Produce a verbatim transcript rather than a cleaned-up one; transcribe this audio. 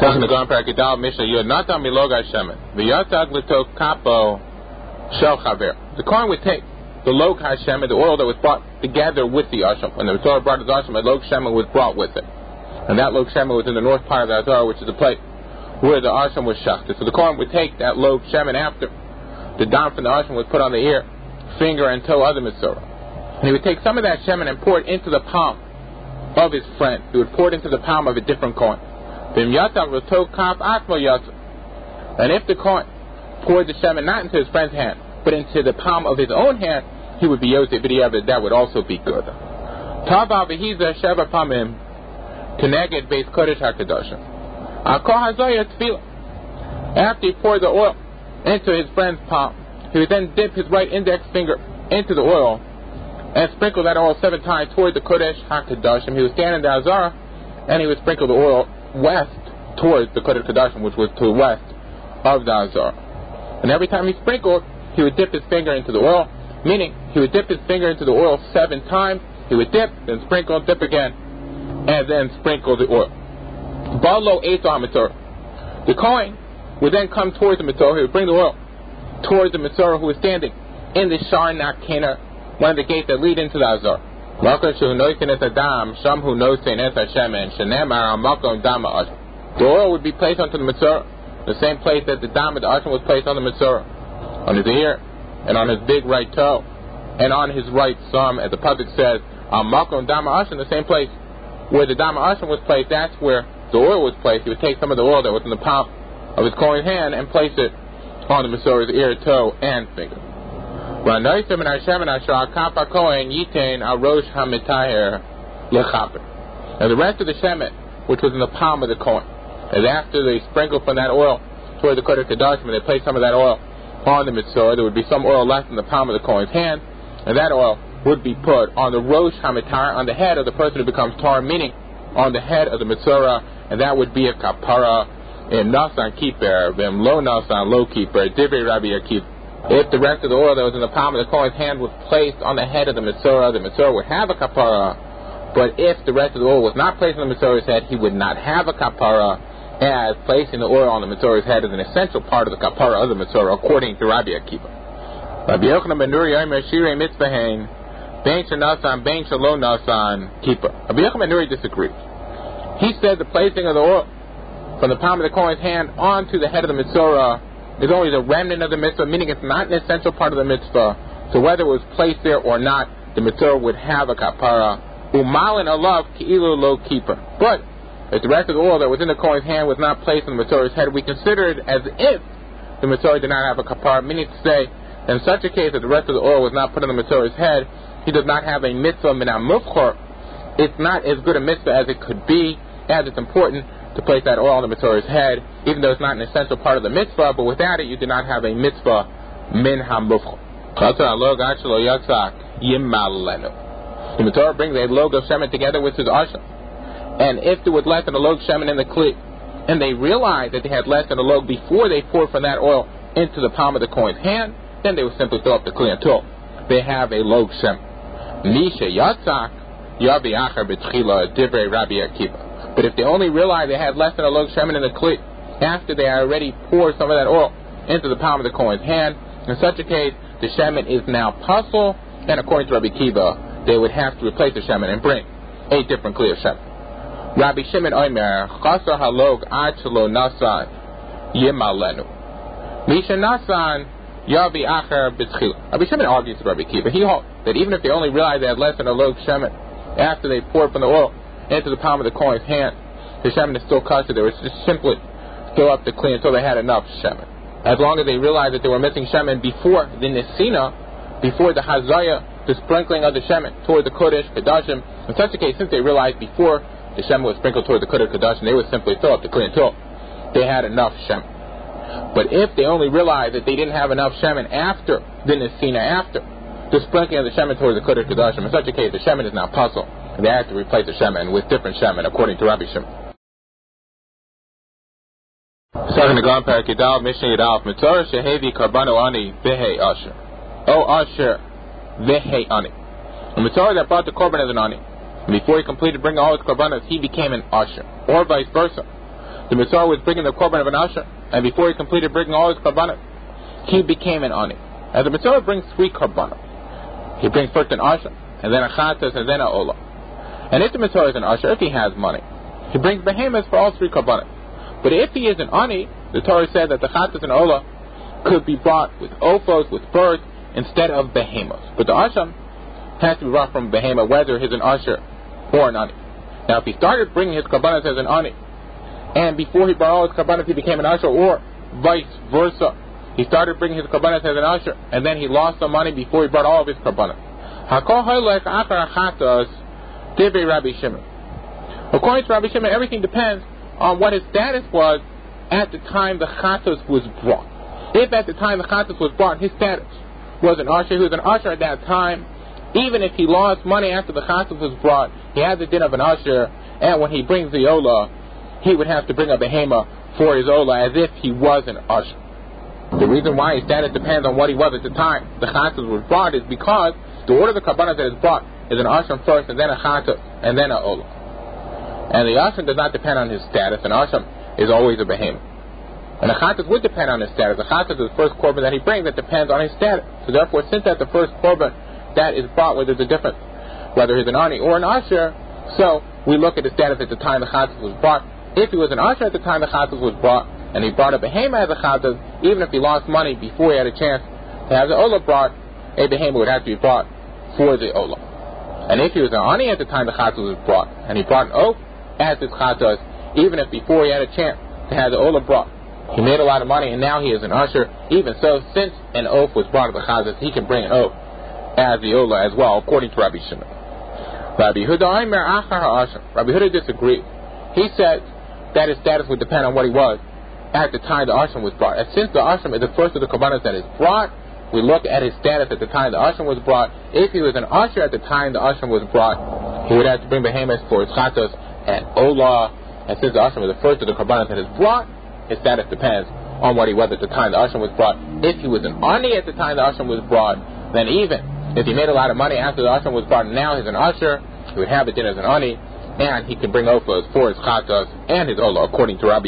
Second to go on Parakidal Mishnah, you had not done Miloga Shemen. The Yatag Lito Kapo Shel Chaver. The Kohen would take the Log HaShemen, the oil that was brought together with the Asham. When the Torah brought the Asham, the Log Shemen was brought with it. And that Log Shemen was in the north part of the Azara, which is the place where the Asham was shachted. So the Kohen would take that Log Shemen after the dam from the Asham was put on the ear, finger, and toe of the Mitzvah. And he would take some of that Shemen and pour it into the palm of his friend. He would pour it into the palm of a different Kohen. And if the Kohen poured the Shemen not into his friend's hand, but into the palm of his own hand, he would be Yosef B'diavad. That would also be good. Tava v'hiza sheva pamim keneged beis kodesh hakadoshim. Akol hazaya tefillah. After he poured the oil into his friend's palm, he would then dip his right index finger into the oil and sprinkle that oil seven times toward the kodesh hakadoshim. He would stand in the Azara and he would sprinkle the oil west towards the kodesh hakadoshim, which was to the west of the Azara. And every time he sprinkled, he would dip his finger into the oil, meaning he would dip his finger into the oil seven times. He would dip, then sprinkle, dip again, and then sprinkle the oil. Balo Eto HaMitzorah. The Kohen would then come towards the Mitzorah. He would bring the oil towards the Mitzorah who was standing in the Shar Nakena, one of the gates that lead into the Azar. The oil would be placed onto the Mitzorah, the same place that the dam of the Asham was placed on the Mitzorah, on his ear, and on his big right toe, and on his right thumb, as the Pasuk says, Amakom Dama Asham, the same place where the Dama Asham was placed, that's where the oil was placed. He would take some of the oil that was in the palm of his Kohen's hand and place it on the Mitzorah's ear, toe, and finger. And the rest of the Shemet, which was in the palm of the Kohen, as after they sprinkled from that oil toward the Kodesh Kodashim, and they placed some of that oil on the Mitzorah, there would be some oil left in the palm of the Kohen's hand, and that oil would be put on the Rosh HaMitar, on the head of the person who becomes tar, meaning on the head of the Mitzorah, and that would be a kapara in Nasan Kippur, Vim Lo Nasan Lo Kippur, Divrei Rabbi Akiva. If the rest of the oil that was in the palm of the Kohen's hand was placed on the head of the Mitzorah, the Mitzorah would have a kapara, but if the rest of the oil was not placed on the Mitzorah's head, he would not have a kapara, as placing the oil on the Mitzorah's head is an essential part of the kapara of the Mitzorah, according to Rabbi Akiva. Rabbi Yochanan ben Nuri Yomer Shirei Mitzvahain Bein Shanasan Bein Shalom Nasan Kippur. Rabbi Yochanan ben Nuri disagreed. He said the placing of the oil from the palm of the Kohen's hand onto the head of the Mitzorah is only the remnant of the mitzvah, meaning it's not an essential part of the mitzvah. So whether it was placed there or not, the Mitzorah would have a kapara. Umalin alav ki'ilu lo kippur. But if the rest of the oil that was in the Kohen's hand was not placed on the Mitzorah's head, we consider it as if the Mitzorah did not have a kapara, meaning to say, in such a case that the rest of the oil was not put on the Mitzorah's head, he does not have a mitzvah min ha-mufchor. It's not as good a mitzvah as it could be, as it's important to place that oil on the Mitzorah's head, even though it's not an essential part of the mitzvah, but without it you do not have a mitzvah min ha-mufchor. The Mitzorah brings a log of shemen together with his asham. And if there was less than a log shemen in the kli, and they realized that they had less than a log before they poured from that oil into the palm of the Kohen's hand, then they would simply fill up the kli until they have a log shemen. Misha yatzak yavi achar b'tchila divrei Rabbi Akiva. But if they only realized they had less than a log shemen in the kli after they already poured some of that oil into the palm of the Kohen's hand, in such a case the shemen is now pasul, and according to Rabbi Akiva, they would have to replace the shemen and bring a different kli of shemen. Rabbi Shimon Omer, Chasar halog ad shelo nasan yimalenu. Misha nasan yavi acher b'tchila. Rabbi Shimon argues with Rabbi Akiva. He holds that even if they only realized they had less than a log shemen after they poured from the oil into the palm of the Kohen's hand, the shemen is still kosher. They were just simply fill up the kli until they had enough shemen. As long as they realized that they were missing shemen before the nesina, before the hazaya, the sprinkling of the shemen toward the kodesh kodashim. In such a case, since they realized before the shemen was sprinkled toward the kodesh kodashim, they would simply fill up the kli until they had enough shemen. But if they only realized that they didn't have enough shemen after the nesina, after the sprinkling of the shemen toward the kodesh kodashim, in such a case, the shemen is now pasul, and they have to replace the shemen with different shemen, according to Rabbi Shimon. Second to go on Parakidal Mishnah Yadalf Mitzorah Shehevi Karbano Ani Vehei Asher. O Asher Vehei Ani. The Mitzorah that brought the korban as an ani, and before he completed bringing all his korbanos, he became an Asher, or vice versa. the Mitzvah was bringing the korban of an usher, and before he completed bringing all his korbanot, he became an ani. And the Mitzvah brings three korbanot. He brings first an usher, and then a chatas, and then a olah. And if the Mitzvah is an usher, if he has money, he brings behemoths for all three korbanot. But if he is an ani, the Torah said that the chatas and olah could be brought with ophos, with birds, instead of behemoths. But the usher has to be brought from behemoth, whether he's an usher or an ani. Now, if he started bringing his korbanos as an ani, and before he brought all his korbanos he became an usher, or vice versa, he started bringing his korbanos as an usher, and then he lost some money before he brought all of his korbanos. According to Rabbi Shimon, everything depends on what his status was at the time the chatos was brought. If at the time the chatos was brought, his status was an usher, he was an usher at that time, even if he lost money after the chatos was brought, he had the din of an usher, and when he brings the olah, he would have to bring a behema for his olah as if he was an usher. The reason why his status depends on what he was at the time the chatos was brought is because the order of the korbanos that is brought is an usher first, and then a chatos, and then an olah. And the usher does not depend on his status. An usher is always a behema. And a chatas would depend on his status. A chatas is the first korban that he brings that depends on his status. So therefore, since that's the first korban that is brought, where there's a difference, whether he's an ani or an usher, so we look at his status at the time the chatas was brought. If he was an usher at the time the chatas was brought, and he brought a behema as a chatas, even if he lost money before he had a chance to have the olah brought, a behema would have to be brought for the olah. And if he was an ani at the time the chatas was brought, and he brought an oath as his chatas, even if before he had a chance to have the olah brought, he made a lot of money, and now he is an usher. Even so, since an oath was brought of the chatas, he can bring an oath as the olah as well, according to Rabbi Shimon. Rabbi Huda Rabbi Huda disagreed. He said that his status would depend on what he was at the time the usher was brought. And since the usher is the first of the korbanos that is brought, we look at his status at the time the usher was brought. If he was an usher at the time the usher was brought, he would have to bring behemoths for his chatos and olah. And since the usher was the first of the korbanos that is brought, his status depends on what he was at the time the usher was brought. If he was an ani at the time the usher was brought, then even if he made a lot of money after the usher was brought and now he's an usher, he would have the din as an ani, and he can bring ophos for his chatas and his olah, according to Rabbi